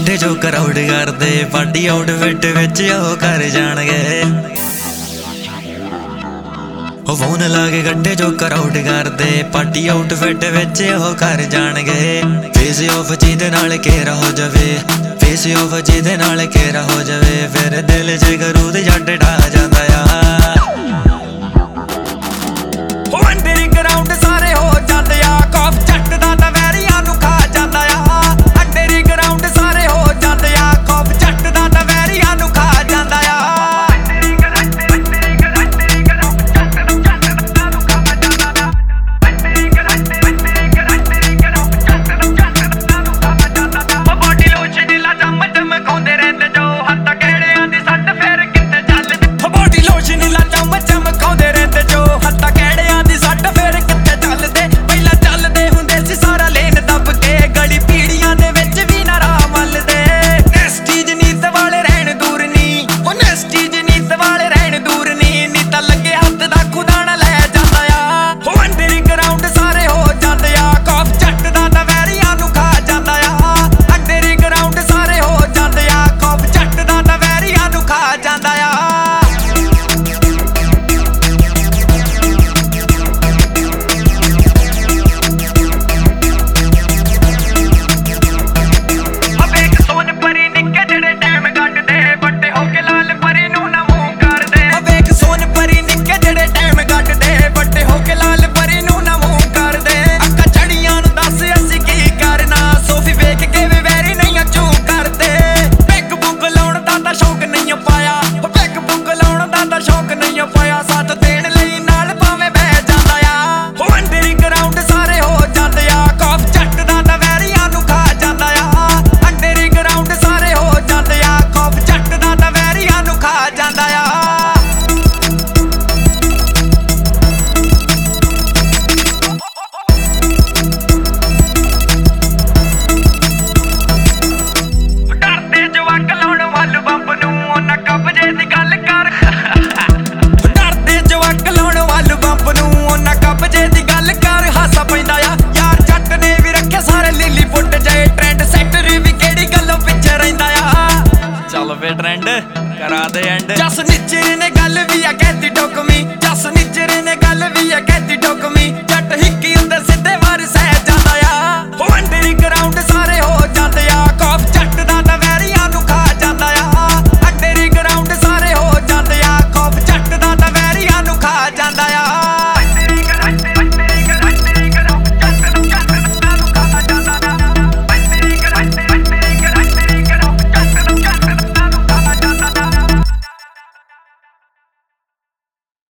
गड्ढे जो क्राउड करदे पार्टी आउटफिट विच ओह कर जाणगे। फोन ला के गड्ढे जो क्राउड करदे पार्टी आउटफिट विच ओह कर जाणगे। फेस ऑफ जिहदे नाल घेरा हो जावे, फेस ऑफ जिहदे नाल घेरा हो जावे, फिर दिल च गरूद जट ढा जांदा आ। अंडरग्राउंड सारे हो जांदे आ, कॉफ जट दा तां वैरियां नूं खा जांदा आ। अंडरग्राउंड सारे हो जांदे आ, कॉफ जट दा तां वैरियां नूं खा जांदा आ। बॉडी लोशन ला चम चमकाउंदे रहिंदे जो हत्थ किहड़ियां दी सट फिर कित्थे चलदे। बॉडी लोशन ला चम चमकाउंदे रहिंदे जो हत्थ किहड़ियां दी सट फिर कित्थे चलदे। पहिलां चलदे हुंदे सी सारा लेन दब के, गली पीड़ियां दे विच भी ना राह मलदे। नेस्टीज नीत वाले रहण दूर नी, ओ नेस्टीज नीत वाले रहण दूर नी, नी तां लगे हत्थ दा खुदा ना लै जांदा आ। ओ अंडरग्राउंड सारे हो जांदे आ, कॉफ जट दा तां वैरियां नूं खा जांदा आ। अंडरग्राउंड सारे हो जांदे आ, कॉफ जट दा तां वैरियां नूं खा जांदा आ। शौक नहीं पाया साथ देण लई नाल भावें बह जांदा आ। ओ अंडरग्राउंड सारे हो जांदे आ, कॉफ जट दा तां वैरियां नूं खा जांदा आ। अंडरग्राउंड सारे हो जांदे आ, कॉफ जट दा तां वैरियां नूं खा जांदा आ। डरदे जवाक लाउण वाल बंब नूं उन्हां कब्जे दी गल कर। कब्जे दी गल कर हासा पैंदा आ, यार जट ने भी रखे सारे लीली फुट जाए। ट्रेंड सेक्टर भी केड़ी गल्लों पिछे रहिंदा आ। चल वे ट्रेंड करा दे एंड। जस निचरे ने गल भी आ कहती ठोकमी, जस निचरे ने गल भी आ कहती ठोकमी,